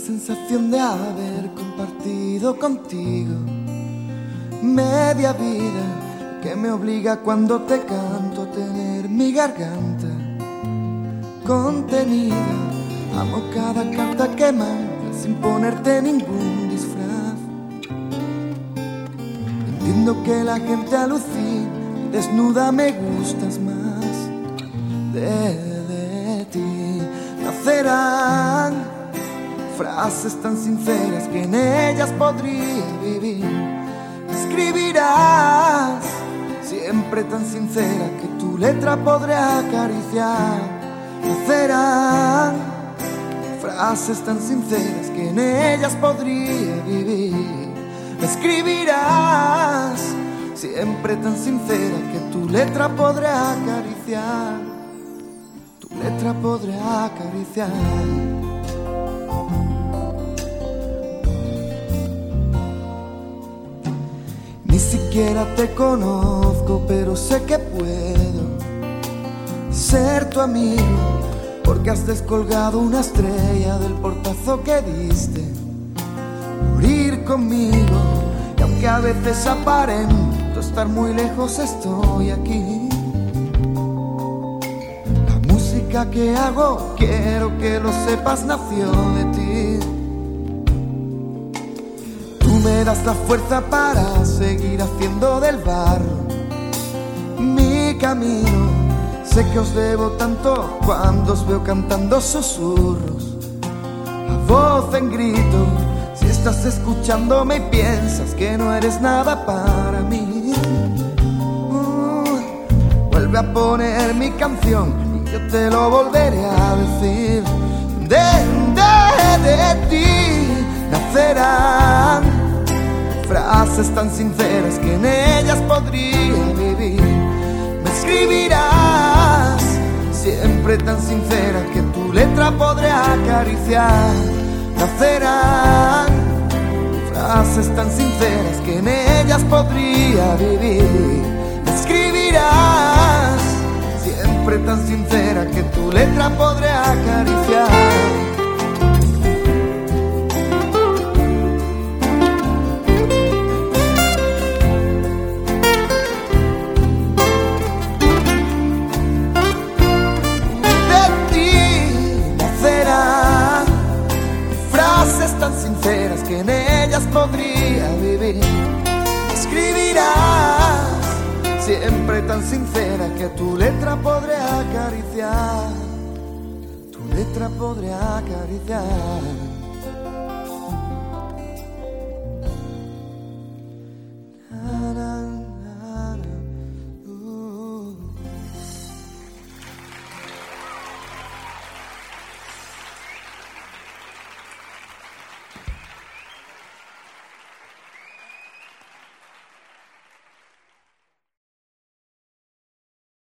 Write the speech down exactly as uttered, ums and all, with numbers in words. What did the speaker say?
sensación de haber compartido contigo media vida, que me obliga cuando te canto a tener mi garganta contenida. Amo cada carta que mandas sin ponerte ningún disfraz. Entiendo que la gente alucina y desnuda me gustas más. De, de ti nacerán frases tan sinceras que en ellas podría vivir. Escribirás siempre tan sincera que tu letra podré acariciar. Nacerán frases tan sinceras que en ellas podría vivir. Escribirás siempre tan sincera que tu letra podré acariciar. Tu letra podré acariciar. Ni siquiera te conozco, pero sé que puedo ser tu amigo, porque has descolgado una estrella del portazo que diste por ir conmigo. Y aunque a veces aparento estar muy lejos, estoy aquí. La música que hago, quiero que lo sepas, nació de ti. Me das la fuerza para seguir haciendo del barro mi camino. Sé que os debo tanto cuando os veo cantando susurros a voz en grito. Si estás escuchándome y piensas que no eres nada para mí, uh, vuelve a poner mi canción y yo te lo volveré a decir. De, de, de ti nacerán frases tan sinceras que en ellas podría vivir. Me escribirás siempre tan sincera que tu letra podré acariciar. Nacerán frases tan sinceras que en ellas podría vivir. Me escribirás siempre tan sincera que tu letra podré acariciar. Tan sinceras que en ellas podría vivir. Escribirás siempre tan sincera que tu letra podré acariciar. Tu letra podré acariciar.